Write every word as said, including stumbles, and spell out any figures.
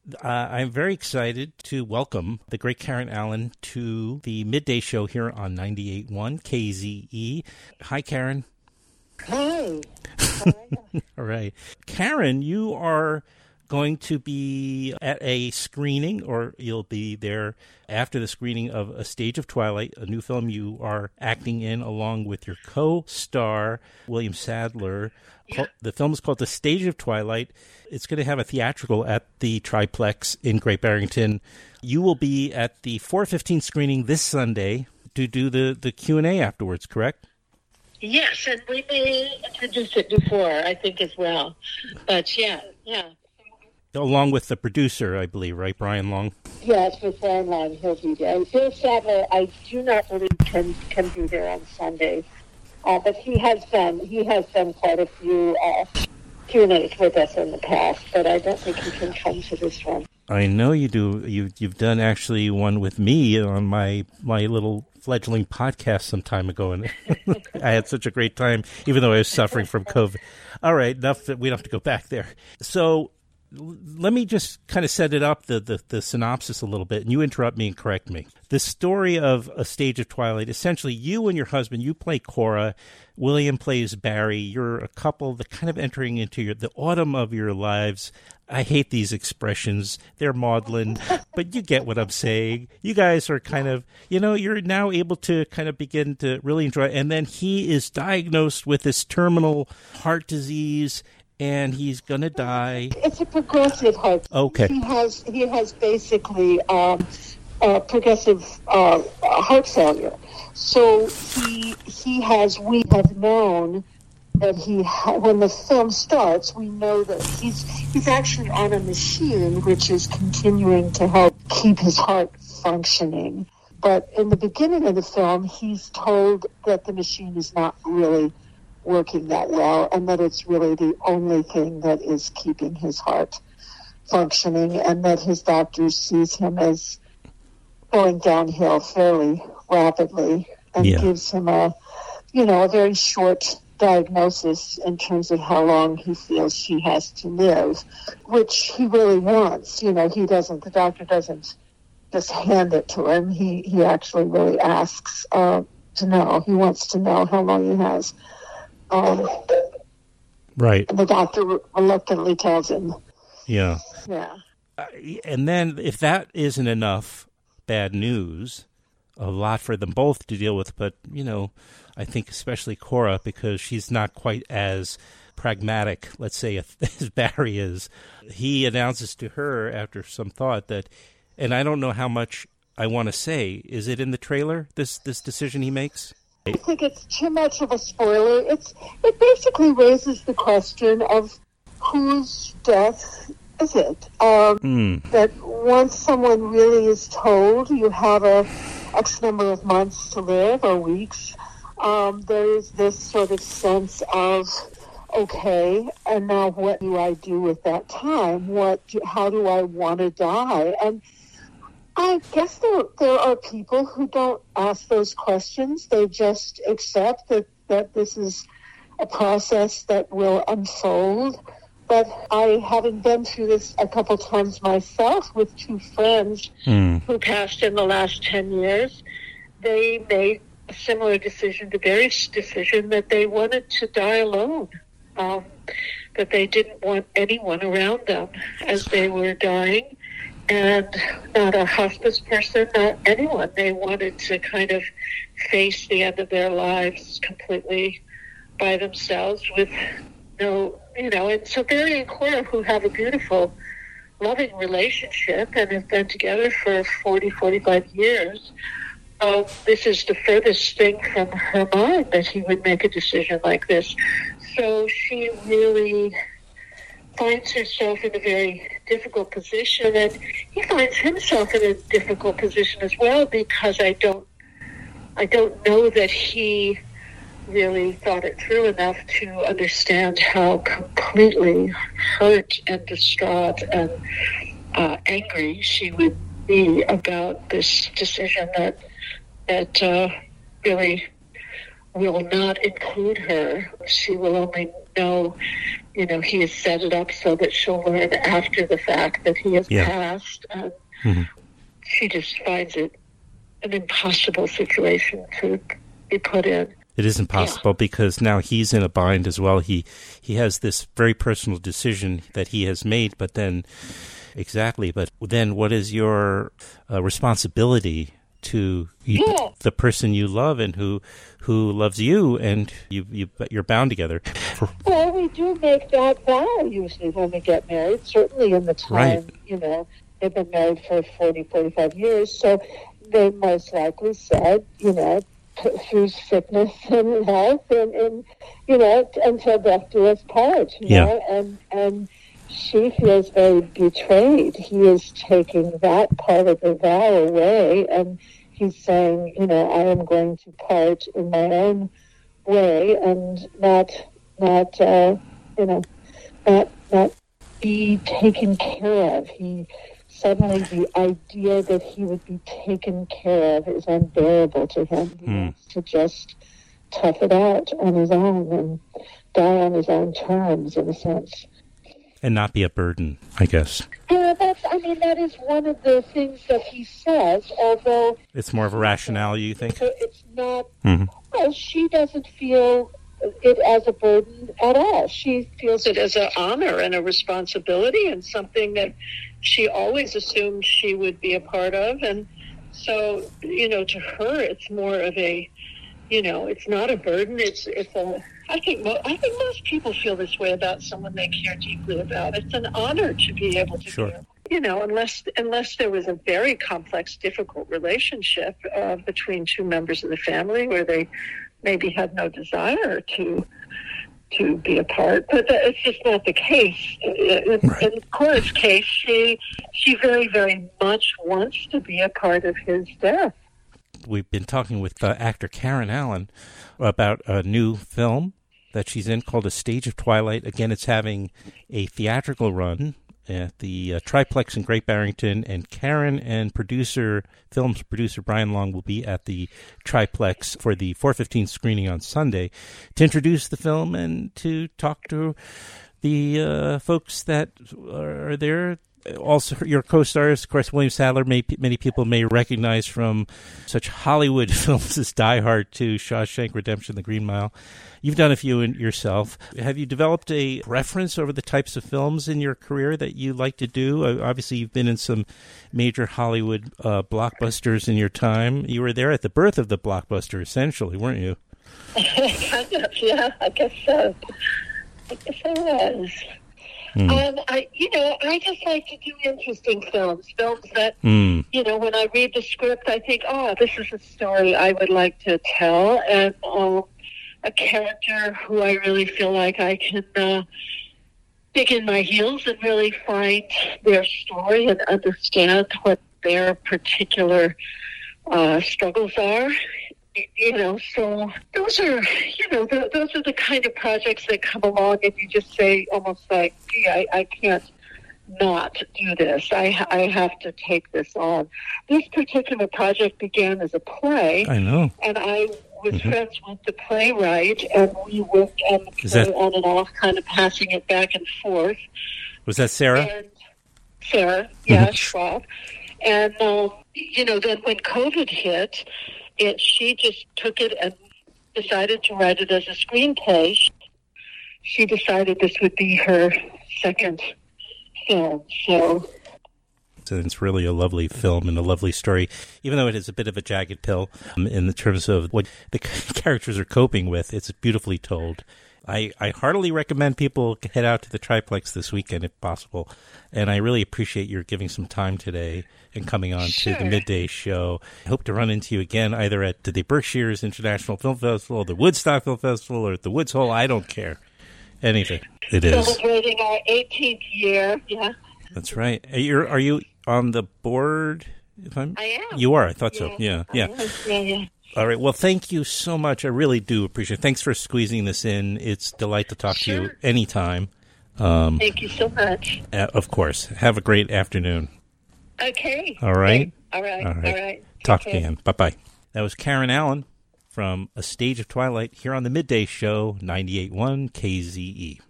Uh, I'm very excited to welcome the great Karen Allen to the midday show here on ninety-eight point one K Z E. Hi, Karen. Hi. All right. Karen, you are going to be at a screening, or you'll be there after the screening of A Stage of Twilight, a new film you are acting in along with your co-star, William Sadler. Yeah. The film is called The Stage of Twilight. It's going to have a theatrical at the Triplex in Great Barrington. You will be at the four fifteen screening this Sunday to do the, the Q and A afterwards, correct? Yes, and we may introduce it before, I think, as well. But, yeah, yeah. Along with the producer, I believe, right, Brian Long? Yes, with Brian Long, he'll be there. Bill Sadler, I do not believe can can be there on Sundays, uh, but he has done he has done quite a few uh, Q and A's with us in the past. But I don't think he can come to this one. I know you do. You you've done actually one with me on my my little fledgling podcast some time ago, and I had such a great time, even though I was suffering from COVID. All right, enough that we don't have to go back there. So. Let me just kind of set it up, the, the, the synopsis a little bit, and you interrupt me and correct me. The story of A Stage of Twilight, essentially you and your husband, you play Cora, William plays Barry. You're a couple that kind of entering into your, the autumn of your lives. I hate these expressions. They're maudlin, but you get what I'm saying. You guys are kind of, you know, you're now able to kind of begin to really enjoy it. And then he is diagnosed with this terminal heart disease, and he's going to die. It's a progressive heart. Okay. He has he has basically um, uh, progressive uh, heart failure. So he he has. We have known that he ha- when the film starts, we know that he's he's actually on a machine which is continuing to help keep his heart functioning. But in the beginning of the film, he's told that the machine is not really working that well, and that it's really the only thing that is keeping his heart functioning, and that his doctor sees him as going downhill fairly rapidly, and yeah. gives him a, you know, a very short diagnosis in terms of how long he feels he has to live, which he really wants. You know, he doesn't, the doctor doesn't just hand it to him. He, he actually really asks uh, to know. He wants to know how long he has. Um, right. The doctor reluctantly tells him. Yeah. Yeah. Uh, and then if that isn't enough bad news, a lot for them both to deal with, but, you know, I think especially Cora, because she's not quite as pragmatic, let's say, as Barry is. He announces to her after some thought that, and I don't know how much I want to say, is it in the trailer, this this decision he makes? I think it's too much of a spoiler. It's it basically raises the question of whose death is it? Um, mm. That once someone really is told you have a X number of months to live or weeks, um, there is this sort of sense of, okay, and now what do I do with that time? What? Do, how do I want to die? And I guess there there are people who don't ask those questions. They just accept that, that this is a process that will unfold. But I, having been through this a couple times myself with two friends mm. who passed in the last ten years, they made a similar decision to Barry's decision that they wanted to die alone, um, that they didn't want anyone around them as they were dying. And not a hospice person, not anyone. They wanted to kind of face the end of their lives completely by themselves with no, you know. And so Barry and Cora, who have a beautiful, loving relationship and have been together for forty, forty-five years, uh, this is the furthest thing from her mind that he would make a decision like this. So she really finds herself in a very difficult position, and he finds himself in a difficult position as well, because I don't I don't know that he really thought it through enough to understand how completely hurt and distraught and uh, angry she would be about this decision that that uh, really will not include her. She will only know, you know, he has set it up so that she'll learn after the fact that he has yeah. passed. And mm-hmm. she just finds it an impossible situation to be put in. It is impossible yeah. because now he's in a bind as well. He he has this very personal decision that he has made, but then, exactly, but then what is your uh, responsibility to you, yeah. the person you love and who who loves you, and you, you, you're bound together? Well, we do make that vow usually when we get married, certainly in the time, right. you know, they've been married for forty, forty-five years, so they most likely said, you know, through sickness and health, and, and you know, until death do us part, you yeah. know, and, and she feels very betrayed. He is taking that part of the vow away, and he's saying, you know, I am going to part in my own way and not, not, uh, you know, not, not be taken care of. He Suddenly, the idea that he would be taken care of is unbearable to him. He mm. wants to just tough it out on his own and die on his own terms, in a sense. And not be a burden, I guess. Yeah, that's, I mean, that is one of the things that he says, although... It's more of a rationale, you think? It's not... Mm-hmm. Well, she doesn't feel it as a burden at all. She feels it as an honor and a responsibility and something that she always assumed she would be a part of. And so, you know, to her, it's more of a, you know, it's not a burden. It's, it's a, I think, mo- I think most people feel this way about someone they care deeply about. It's an honor to be able to sure. care. You know, unless, unless there was a very complex, difficult relationship uh, between two members of the family where they maybe had no desire to to be a part, but that, it's just not the case. In, right. in Cora's case, she she very, very much wants to be a part of his death. We've been talking with uh, actor Karen Allen about a new film that she's in called A Stage of Twilight. Again, it's having a theatrical run at the uh, Triplex in Great Barrington, and Karen and producer, film's producer Brian Long will be at the Triplex for the four fifteen screening on Sunday to introduce the film and to talk to the uh, folks that are there. Also, your co-stars, of course, William Sadler, may, many people may recognize from such Hollywood films as Die Hard to Shawshank Redemption, The Green Mile. You've done a few in yourself. Have you developed a preference over the types of films in your career that you like to do? Uh, obviously, you've been in some major Hollywood uh, blockbusters in your time. You were there at the birth of the blockbuster, essentially, weren't you? Kind of, yeah, I guess so. I guess I was. Mm. Um, I, you know, I just like to do interesting films, films that, mm. you know, when I read the script, I think, oh, this is a story I would like to tell, and um, a character who I really feel like I can uh, dig in my heels and really find their story and understand what their particular uh, struggles are. You know, so those are, you know, th- those are the kind of projects that come along and you just say almost like, gee, I, I can't not do this. I, I have to take this on. This particular project began as a play. I know. And I was mm-hmm. friends with the playwright, and we worked on the play that... on and off, kind of passing it back and forth. Was that Sarah? And Sarah, yeah, Schwab. And, uh, you know, then when COVID hit, It, she just took it and decided to write it as a screenplay. She decided this would be her second film. So it's really a lovely film and a lovely story, even though it is a bit of a jagged pill um, in the terms of what the characters are coping with. It's beautifully told. I, I heartily recommend people head out to the Triplex this weekend if possible. And I really appreciate your giving some time today and coming on sure. to the midday show. I hope to run into you again either at the Berkshires International Film Festival, or the Woodstock Film Festival, or at the Woods Hole. I don't care. Anything. It is. Celebrating our eighteenth year. Yeah. That's right. Are you, are you on the board? If I'm, I am. You are. I thought yeah. so. Yeah. Yeah. Yeah. Yeah. All right. Well, thank you so much. I really do appreciate it. Thanks for squeezing this in. It's a delight to talk sure. to you anytime. Um, thank you so much. Uh, of course. Have a great afternoon. Okay. All right. All right. All right. All right. Talk okay. again. Bye-bye. That was Karen Allen from A Stage of Twilight here on the Midday Show, ninety-eight point one K Z E.